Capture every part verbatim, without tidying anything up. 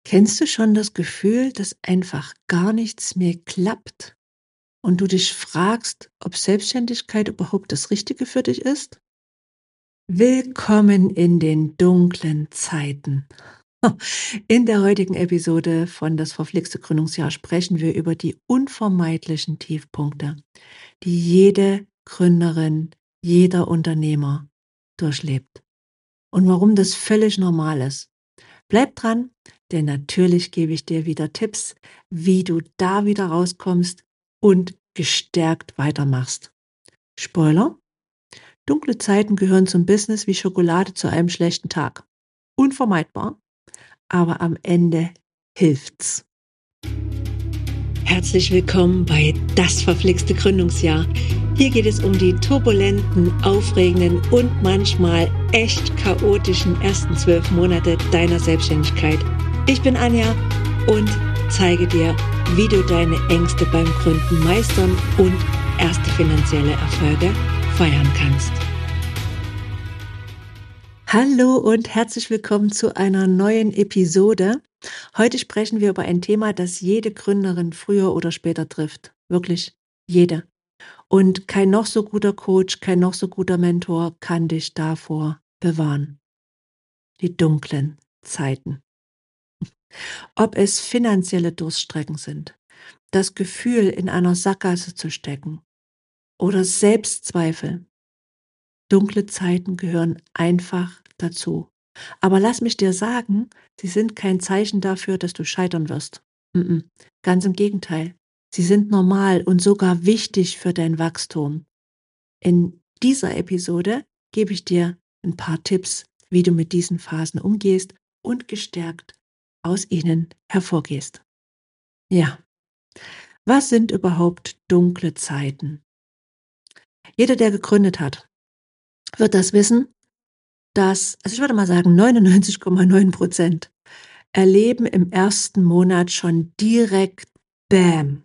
Kennst du schon das Gefühl, dass einfach gar nichts mehr klappt und du dich fragst, ob Selbstständigkeit überhaupt das Richtige für dich ist? Willkommen in den dunklen Zeiten. In der heutigen Episode von Das verflixte Gründungsjahr sprechen wir über die unvermeidlichen Tiefpunkte, die jede Gründerin, jeder Unternehmer durchlebt und warum das völlig normal ist. Bleib dran, denn natürlich gebe ich dir wieder Tipps, wie du da wieder rauskommst und gestärkt weitermachst. Spoiler: Dunkle Zeiten gehören zum Business wie Schokolade zu einem schlechten Tag. Unvermeidbar, aber am Ende hilft's. Herzlich willkommen bei Das verflixte Gründungsjahr. Hier geht es um die turbulenten, aufregenden und manchmal echt chaotischen ersten zwölf Monate deiner Selbstständigkeit. Ich bin Anja und zeige dir, wie du deine Ängste beim Gründen meistern und erste finanzielle Erfolge feiern kannst. Hallo und herzlich willkommen zu einer neuen Episode. Heute sprechen wir über ein Thema, das jede Gründerin früher oder später trifft. Wirklich jede. Und kein noch so guter Coach, kein noch so guter Mentor kann dich davor bewahren. Die dunklen Zeiten. Ob es finanzielle Durststrecken sind, das Gefühl, in einer Sackgasse zu stecken oder Selbstzweifel. Dunkle Zeiten gehören einfach dazu. Aber lass mich dir sagen, sie sind kein Zeichen dafür, dass du scheitern wirst. Mm-mm. Ganz im Gegenteil. Sie sind normal und sogar wichtig für dein Wachstum. In dieser Episode gebe ich dir ein paar Tipps, wie du mit diesen Phasen umgehst und gestärkt aus ihnen hervorgehst. Ja, was sind überhaupt dunkle Zeiten? Jeder, der gegründet hat, wird das wissen, dass, also ich würde mal sagen, neunundneunzig Komma neun Prozent erleben im ersten Monat schon direkt Bäm.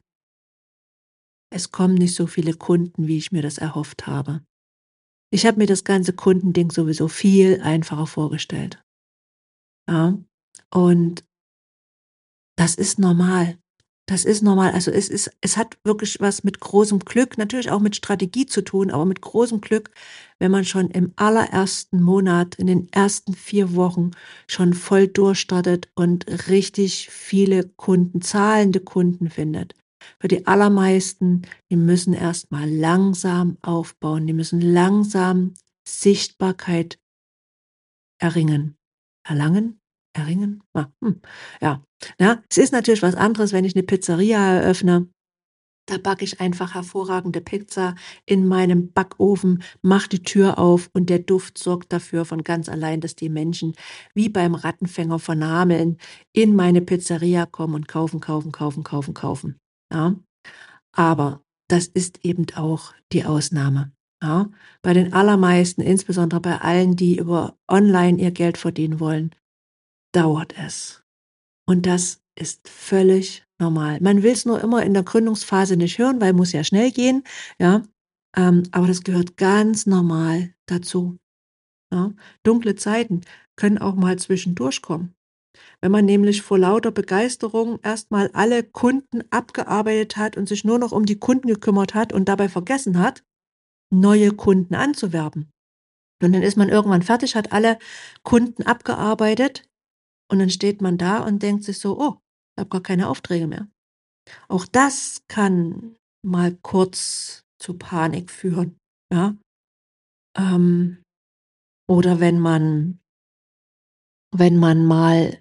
Es kommen nicht so viele Kunden, wie ich mir das erhofft habe. Ich habe mir das ganze Kundending sowieso viel einfacher vorgestellt. Ja, und das ist normal. Das ist normal. Also es ist, es hat wirklich was mit großem Glück, natürlich auch mit Strategie zu tun, aber mit großem Glück, wenn man schon im allerersten Monat, in den ersten vier Wochen schon voll durchstartet und richtig viele Kunden, zahlende Kunden findet. Für die allermeisten, die müssen erstmal langsam aufbauen, die müssen langsam Sichtbarkeit erringen. Erlangen? Erringen? Ah, hm, ja. Ja, es ist natürlich was anderes, wenn ich eine Pizzeria eröffne. Da backe ich einfach hervorragende Pizza in meinem Backofen, mache die Tür auf und der Duft sorgt dafür von ganz allein, dass die Menschen wie beim Rattenfänger von Hameln in meine Pizzeria kommen und kaufen, kaufen, kaufen, kaufen, kaufen. Ja? Aber das ist eben auch die Ausnahme. Ja? Bei den allermeisten, insbesondere bei allen, die über online ihr Geld verdienen wollen, dauert es. Und das ist völlig normal. Man will es nur immer in der Gründungsphase nicht hören, weil muss ja schnell gehen, ja. Ähm, aber das gehört ganz normal dazu. Ja. Dunkle Zeiten können auch mal zwischendurch kommen. Wenn man nämlich vor lauter Begeisterung erstmal alle Kunden abgearbeitet hat und sich nur noch um die Kunden gekümmert hat und dabei vergessen hat, neue Kunden anzuwerben. Und dann ist man irgendwann fertig, hat alle Kunden abgearbeitet und dann steht man da und denkt sich so, oh, ich habe gar keine Aufträge mehr. Auch das kann mal kurz zu Panik führen. Ja? Ähm, oder wenn man, wenn man mal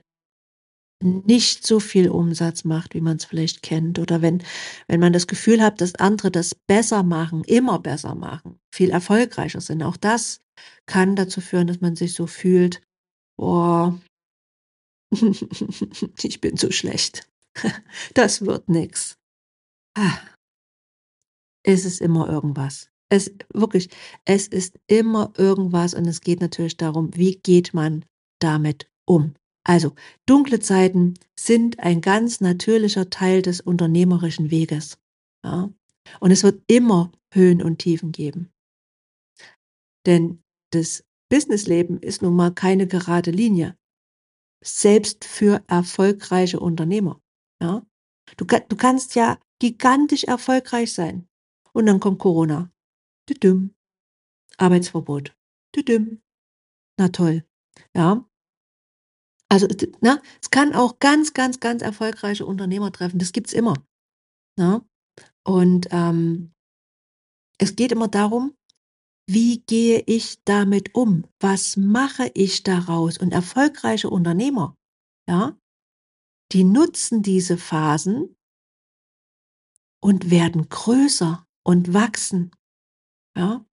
nicht so viel Umsatz macht, wie man es vielleicht kennt. Oder wenn, wenn man das Gefühl hat, dass andere das besser machen, immer besser machen, viel erfolgreicher sind. Auch das kann dazu führen, dass man sich so fühlt, boah, ich bin zu schlecht. Das wird nix. Ah, Es ist immer irgendwas. Es wirklich, es ist immer irgendwas und es geht natürlich darum, wie geht man damit um? Also, dunkle Zeiten sind ein ganz natürlicher Teil des unternehmerischen Weges. Ja? Und es wird immer Höhen und Tiefen geben. Denn das Businessleben ist nun mal keine gerade Linie. selbst für erfolgreiche Unternehmer. Ja? Du, ka- du kannst ja gigantisch erfolgreich sein. Und dann kommt Corona. Tüdüm. Arbeitsverbot. Tüdüm. Na toll. Ja. Also, d- ne? Es kann auch ganz, ganz, ganz erfolgreiche Unternehmer treffen. Das gibt's immer. Ne? Und ähm, es geht immer darum, wie gehe ich damit um? Was mache ich daraus? Und erfolgreiche Unternehmer, ja, die nutzen diese Phasen und werden größer und wachsen. Ja.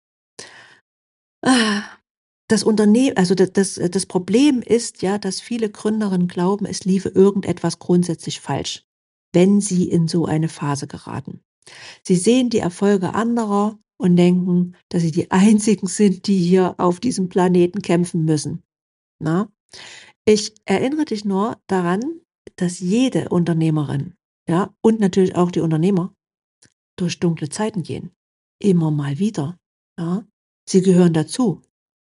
Ah, Das Unternehmen, also das, das, das Problem ist ja, dass viele Gründerinnen glauben, es liefe irgendetwas grundsätzlich falsch, wenn sie in so eine Phase geraten. Sie sehen die Erfolge anderer und denken, dass sie die einzigen sind, die hier auf diesem Planeten kämpfen müssen. Na? Ich erinnere dich nur daran, dass jede Unternehmerin, ja, und natürlich auch die Unternehmer durch dunkle Zeiten gehen. Immer mal wieder. Ja. Sie gehören dazu.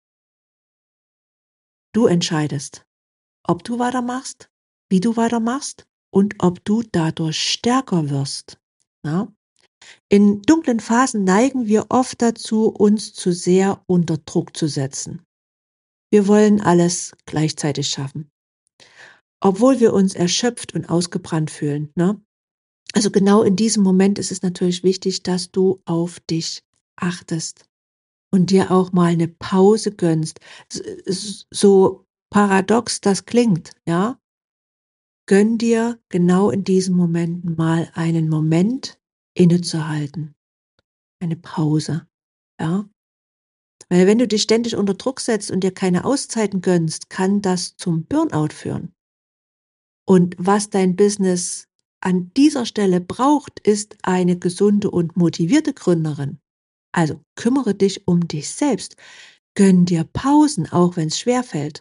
Du entscheidest, ob du weitermachst, wie du weitermachst und ob du dadurch stärker wirst. Ja. In dunklen Phasen neigen wir oft dazu, uns zu sehr unter Druck zu setzen. Wir wollen alles gleichzeitig schaffen, obwohl wir uns erschöpft und ausgebrannt fühlen. Ne? Also genau in diesem Moment ist es natürlich wichtig, dass du auf dich achtest und dir auch mal eine Pause gönnst. So paradox das klingt, ja, gönn dir genau in diesem Moment mal einen Moment innezuhalten, eine Pause, ja. Weil wenn du dich ständig unter Druck setzt und dir keine Auszeiten gönnst, kann das zum Burnout führen. Und was dein Business an dieser Stelle braucht, ist eine gesunde und motivierte Gründerin. Also kümmere dich um dich selbst. Gönn dir Pausen, auch wenn es schwerfällt.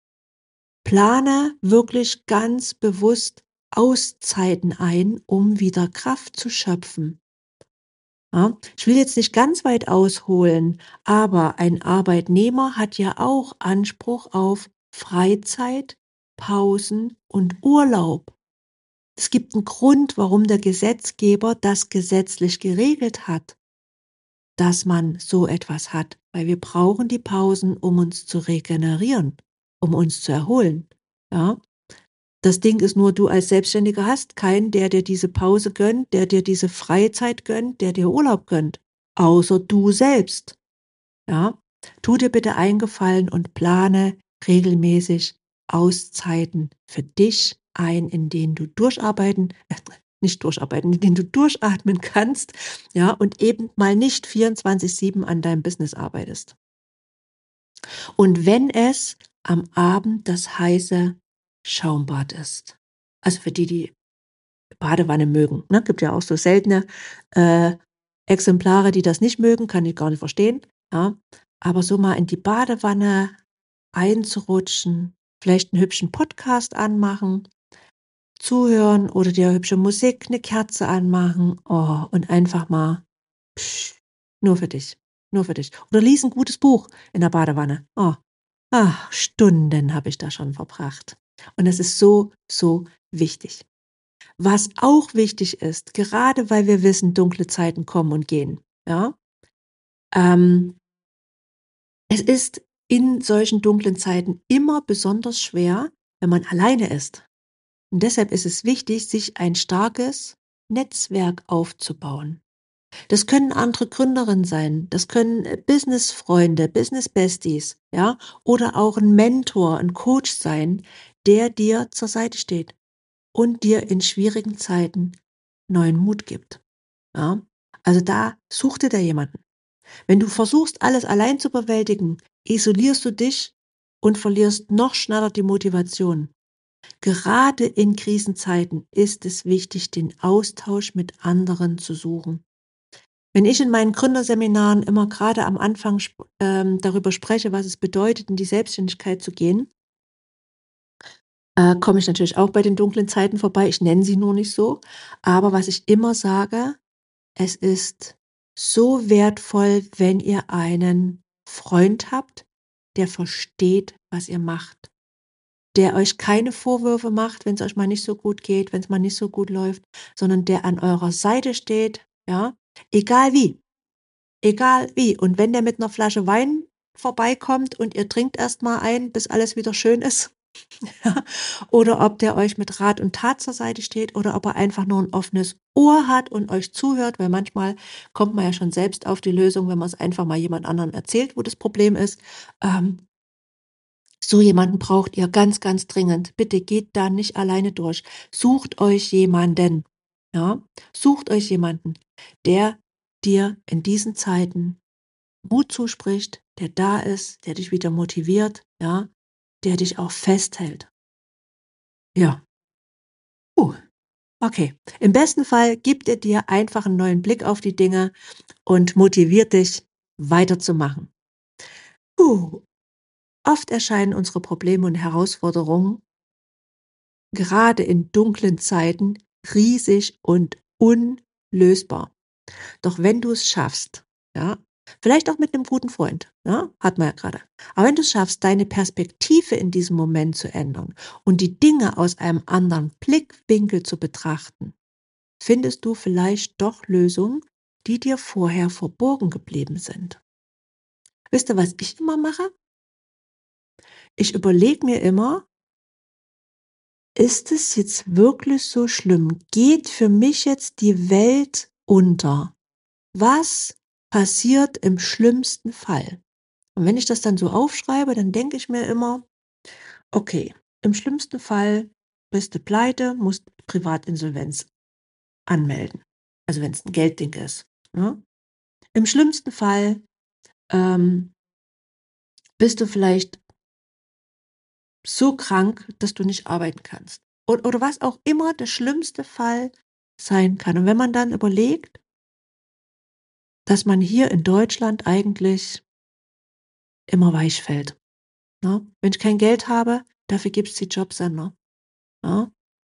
Plane wirklich ganz bewusst Auszeiten ein, um wieder Kraft zu schöpfen. Ja, ich will jetzt nicht ganz weit ausholen, aber ein Arbeitnehmer hat ja auch Anspruch auf Freizeit, Pausen und Urlaub. Es gibt einen Grund, warum der Gesetzgeber das gesetzlich geregelt hat, dass man so etwas hat, weil wir brauchen die Pausen, um uns zu regenerieren, um uns zu erholen. Ja? Das Ding ist nur, du als Selbstständiger hast keinen, der dir diese Pause gönnt, der dir diese Freizeit gönnt, der dir Urlaub gönnt, außer du selbst. Ja? Tu dir bitte einen Gefallen und plane regelmäßig Auszeiten für dich ein, in denen du durcharbeiten, äh, nicht durcharbeiten, in denen du durchatmen kannst, ja, und eben mal nicht vierundzwanzig sieben an deinem Business arbeitest. Und wenn es am Abend das heiße Schaumbad ist, also für die, die Badewanne mögen, ne, gibt ja auch so seltene äh, Exemplare, die das nicht mögen, kann ich gar nicht verstehen, ja, aber so mal in die Badewanne einzurutschen, vielleicht einen hübschen Podcast anmachen, zuhören oder dir hübsche Musik, eine Kerze anmachen, oh, und einfach mal psch, nur für dich, nur für dich. Oder lies ein gutes Buch in der Badewanne. Oh, ach, Stunden habe ich da schon verbracht. Und es ist so, so wichtig. Was auch wichtig ist, gerade weil wir wissen, dunkle Zeiten kommen und gehen, ja, ähm, es ist in solchen dunklen Zeiten immer besonders schwer, wenn man alleine ist. Und deshalb ist es wichtig, sich ein starkes Netzwerk aufzubauen. Das können andere Gründerinnen sein, das können äh, Businessfreunde, Business Besties, ja, oder auch ein Mentor, ein Coach sein, der dir zur Seite steht und dir in schwierigen Zeiten neuen Mut gibt. Ja. Also da such dir da jemanden. Wenn du versuchst, alles allein zu bewältigen, isolierst du dich und verlierst noch schneller die Motivation. Gerade in Krisenzeiten ist es wichtig, den Austausch mit anderen zu suchen. Wenn ich in meinen Gründerseminaren immer gerade am Anfang sp- ähm, darüber spreche, was es bedeutet, in die Selbstständigkeit zu gehen, äh, komme ich natürlich auch bei den dunklen Zeiten vorbei. Ich nenne sie nur nicht so. Aber was ich immer sage, es ist so wertvoll, wenn ihr einen Freund habt, der versteht, was ihr macht. der euch keine Vorwürfe macht, wenn es euch mal nicht so gut geht, wenn es mal nicht so gut läuft, sondern der an eurer Seite steht, ja, egal wie, egal wie. Und wenn der mit einer Flasche Wein vorbeikommt und ihr trinkt erst mal ein, bis alles wieder schön ist, ja, oder ob der euch mit Rat und Tat zur Seite steht oder ob er einfach nur ein offenes Ohr hat und euch zuhört, weil manchmal kommt man ja schon selbst auf die Lösung, wenn man es einfach mal jemand anderem erzählt, wo das Problem ist. Ähm, so jemanden braucht ihr ganz, ganz dringend. Bitte geht da nicht alleine durch. Sucht euch jemanden, ja? Sucht euch jemanden, der dir in diesen Zeiten Mut zuspricht, der da ist, der dich wieder motiviert, ja, der dich auch festhält. Ja. Uh, okay. Im besten Fall gibt er dir einfach einen neuen Blick auf die Dinge und motiviert dich, weiterzumachen. Uh, oft erscheinen unsere Probleme und Herausforderungen gerade in dunklen Zeiten riesig und unlösbar. Doch wenn du es schaffst, ja, vielleicht auch mit einem guten Freund, ja, hat man ja gerade. Aber wenn du es schaffst, deine Perspektive in diesem Moment zu ändern und die Dinge aus einem anderen Blickwinkel zu betrachten, findest du vielleicht doch Lösungen, die dir vorher verborgen geblieben sind. Wisst ihr, was ich immer mache? Ich überlege mir immer, ist es jetzt wirklich so schlimm? Geht für mich jetzt die Welt unter? Was passiert im schlimmsten Fall? Und wenn ich das dann so aufschreibe, dann denke ich mir immer, okay, im schlimmsten Fall bist du pleite, musst Privatinsolvenz anmelden. Also wenn es ein Geldding ist. Ne? Im schlimmsten Fall ähm, bist du vielleicht so krank, dass du nicht arbeiten kannst. Oder, oder was auch immer der schlimmste Fall sein kann. Und wenn man dann überlegt, dass man hier in Deutschland eigentlich immer weich fällt. Ne? Wenn ich kein Geld habe, dafür gibt es die Jobcenter. Ne?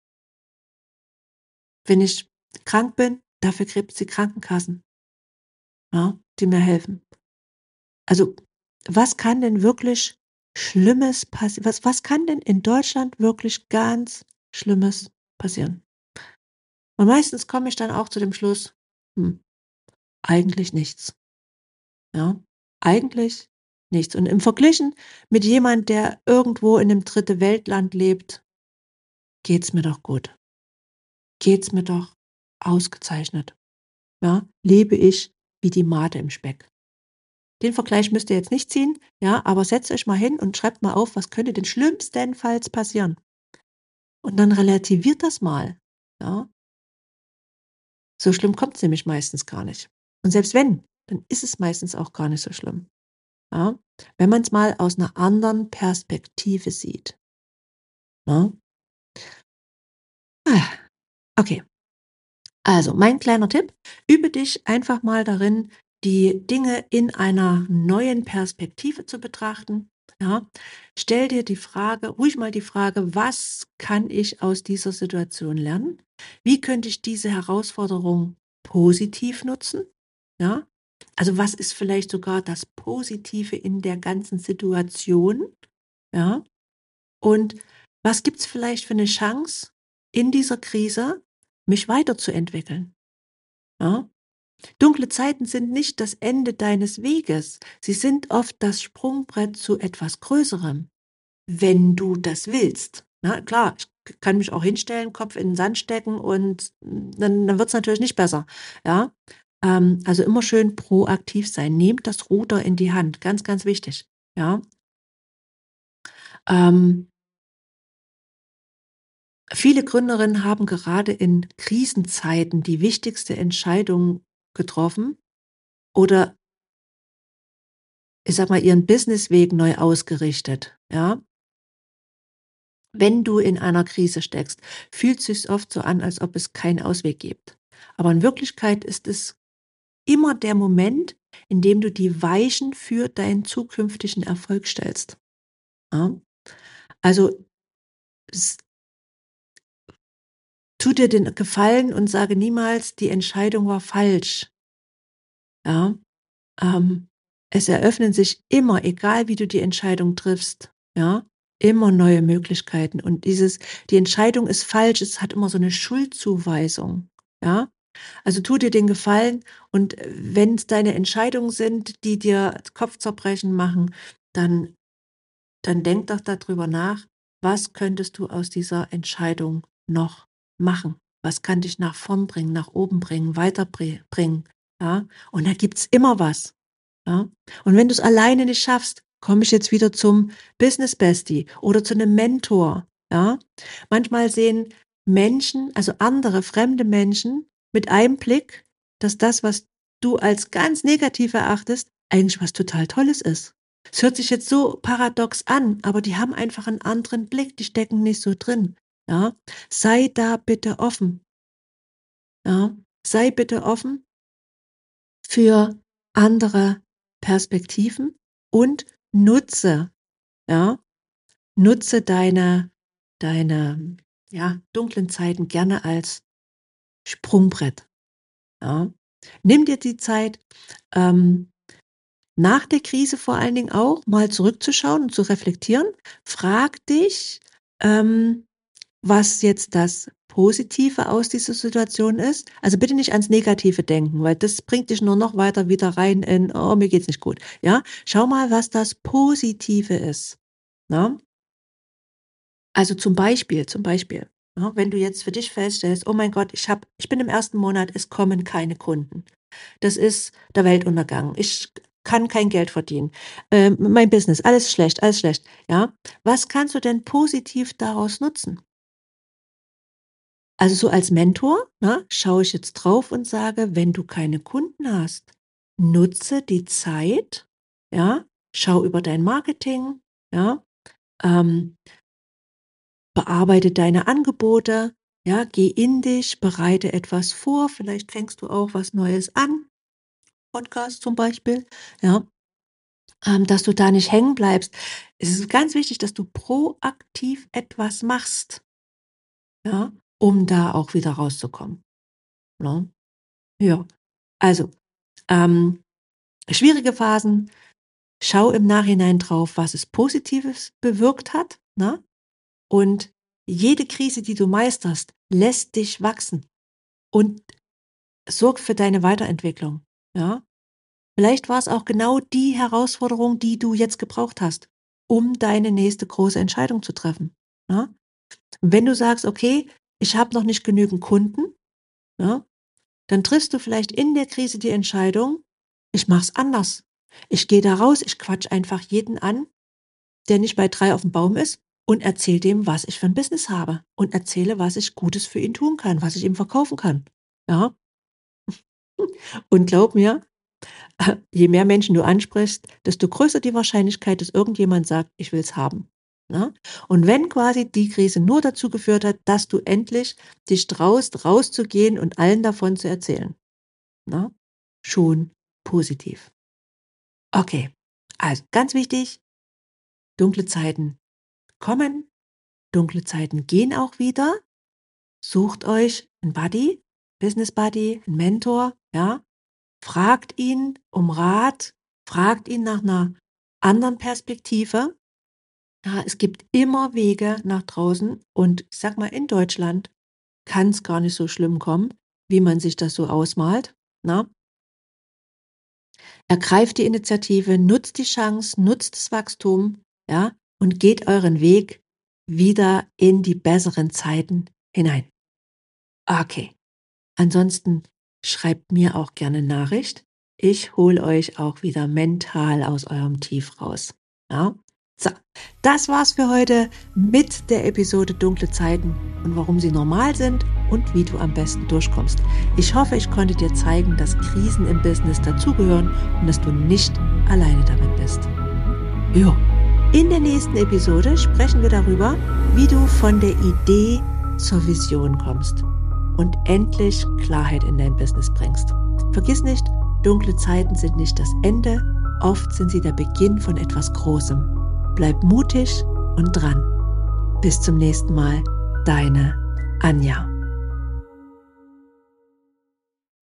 Wenn ich krank bin, dafür gibt es die Krankenkassen, ja, die mir helfen. Also, was kann denn wirklich Schlimmes passieren? Was, was kann denn in Deutschland wirklich ganz Schlimmes passieren? Und meistens komme ich dann auch zu dem Schluss, hm, eigentlich nichts. Ja, eigentlich nichts. Und im Verglichen mit jemand, der irgendwo in einem dritte Weltland lebt, geht's mir doch gut. Geht's mir doch ausgezeichnet. Ja, lebe ich wie die Made im Speck. Den Vergleich müsst ihr jetzt nicht ziehen, ja, aber setzt euch mal hin und schreibt mal auf, was könnte denn schlimmstenfalls passieren? Und dann relativiert das mal. Ja, so schlimm kommt es nämlich meistens gar nicht. Und selbst wenn, dann ist es meistens auch gar nicht so schlimm. Ja, wenn man es mal aus einer anderen Perspektive sieht. Ja? Ah, okay. Also, mein kleiner Tipp, übe dich einfach mal darin, die Dinge in einer neuen Perspektive zu betrachten. Ja, stell dir die Frage, ruhig mal die Frage, was kann ich aus dieser Situation lernen? Wie könnte ich diese Herausforderung positiv nutzen? Ja, also was ist vielleicht sogar das Positive in der ganzen Situation? Ja, und was gibt's vielleicht für eine Chance in dieser Krise, mich weiterzuentwickeln? Ja? Dunkle Zeiten sind nicht das Ende deines Weges. Sie sind oft das Sprungbrett zu etwas Größerem, wenn du das willst. Na klar, ich kann mich auch hinstellen, Kopf in den Sand stecken und dann, dann wird es natürlich nicht besser. Ja? Ähm, also immer schön proaktiv sein. Nehmt das Ruder in die Hand. Ganz, ganz wichtig. Ja? Ähm, Viele Gründerinnen haben gerade in Krisenzeiten die wichtigste Entscheidung getroffen oder ich sage mal, ihren Businessweg neu ausgerichtet, ja? Wenn du in einer Krise steckst, fühlt sich's oft so an, als ob es keinen Ausweg gibt. Aber in Wirklichkeit ist es immer der Moment, in dem du die Weichen für deinen zukünftigen Erfolg stellst, ja? Also, s tu dir den Gefallen und sage niemals: „Die Entscheidung war falsch“, ja? Ähm, Es eröffnen sich immer, egal wie du die Entscheidung triffst, ja, immer neue Möglichkeiten. Und dieses, die Entscheidung ist falsch, es hat immer so eine Schuldzuweisung. Ja? Also tu dir den Gefallen und wenn es deine Entscheidungen sind, die dir Kopfzerbrechen machen, dann, dann denk doch darüber nach, was könntest du aus dieser Entscheidung noch machen? Was kann dich nach vorn bringen, nach oben bringen, weiterbringen? Ja? Und da gibt's immer was. Ja? Und wenn du es alleine nicht schaffst, komme ich jetzt wieder zum Business Bestie oder zu einem Mentor. Ja? Manchmal sehen Menschen, also andere fremde Menschen, mit einem Blick, dass das, was du als ganz negativ erachtest, eigentlich was total Tolles ist. Es hört sich jetzt so paradox an, aber die haben einfach einen anderen Blick, die stecken nicht so drin. Ja? Sei da bitte offen. Ja? Sei bitte offen für andere Perspektiven und nutze, ja, nutze deine, deine, ja, dunklen Zeiten gerne als Sprungbrett. Ja. Nimm dir die Zeit, ähm, nach der Krise vor allen Dingen auch mal zurückzuschauen und zu reflektieren. Frag dich, ähm, was jetzt das Positive aus dieser Situation ist. Also bitte nicht ans Negative denken, weil das bringt dich nur noch weiter wieder rein in, oh, mir geht's nicht gut. Ja, schau mal, was das Positive ist. Na? Also zum Beispiel, zum Beispiel, ja, wenn du jetzt für dich feststellst, oh mein Gott, ich hab, ich bin im ersten Monat, es kommen keine Kunden. Das ist der Weltuntergang. Ich kann kein Geld verdienen. Ähm, mein Business, alles schlecht, alles schlecht. Ja, was kannst du denn positiv daraus nutzen? Also so als Mentor, ne, schaue ich jetzt drauf und sage, wenn du keine Kunden hast, nutze die Zeit, ja, schau über dein Marketing, ja, ähm, bearbeite deine Angebote, ja, geh in dich, bereite etwas vor, vielleicht fängst du auch was Neues an, Podcast zum Beispiel, ja, ähm, dass du da nicht hängen bleibst. Es ist ganz wichtig, dass du proaktiv etwas machst, ja, um da auch wieder rauszukommen. Ne? Ja, also Ähm, schwierige Phasen, schau im Nachhinein drauf, was es Positives bewirkt hat, ne? Und jede Krise, die du meisterst, lässt dich wachsen und sorgt für deine Weiterentwicklung, ja? Vielleicht war es auch genau die Herausforderung, die du jetzt gebraucht hast, um deine nächste große Entscheidung zu treffen, ne? Und wenn du sagst: „Okay, ich habe noch nicht genügend Kunden“, ne? Dann triffst du vielleicht in der Krise die Entscheidung, ich mach's anders. Ich gehe da raus, ich quatsch einfach jeden an, der nicht bei drei auf dem Baum ist und erzähle dem, was ich für ein Business habe und erzähle, was ich Gutes für ihn tun kann, was ich ihm verkaufen kann. Ja? Und glaub mir, je mehr Menschen du ansprichst, desto größer die Wahrscheinlichkeit, dass irgendjemand sagt, ich will's haben. Ne? Und wenn quasi die Krise nur dazu geführt hat, dass du endlich dich traust, rauszugehen und allen davon zu erzählen, ne? Schon positiv. Okay, also ganz wichtig, dunkle Zeiten kommen, dunkle Zeiten gehen auch wieder. Sucht euch einen Buddy, Business Buddy, einen Mentor, ja. Fragt ihn um Rat, fragt ihn nach einer anderen Perspektive. Ja, es gibt immer Wege nach draußen und ich sag mal, in Deutschland kann es gar nicht so schlimm kommen, wie man sich das so ausmalt, ne? Ergreift die Initiative, nutzt die Chance, nutzt das Wachstum, ja, und geht euren Weg wieder in die besseren Zeiten hinein. Okay. Ansonsten schreibt mir auch gerne Nachricht. Ich hole euch auch wieder mental aus eurem Tief raus. Ja? So, das war's für heute mit der Episode Dunkle Zeiten und warum sie normal sind und wie du am besten durchkommst. Ich hoffe, ich konnte dir zeigen, dass Krisen im Business dazugehören und dass du nicht alleine damit bist. Jo. In der nächsten Episode sprechen wir darüber, wie du von der Idee zur Vision kommst und endlich Klarheit in dein Business bringst. Vergiss nicht, dunkle Zeiten sind nicht das Ende, oft sind sie der Beginn von etwas Großem. Bleib mutig und dran. Bis zum nächsten Mal, deine Anja.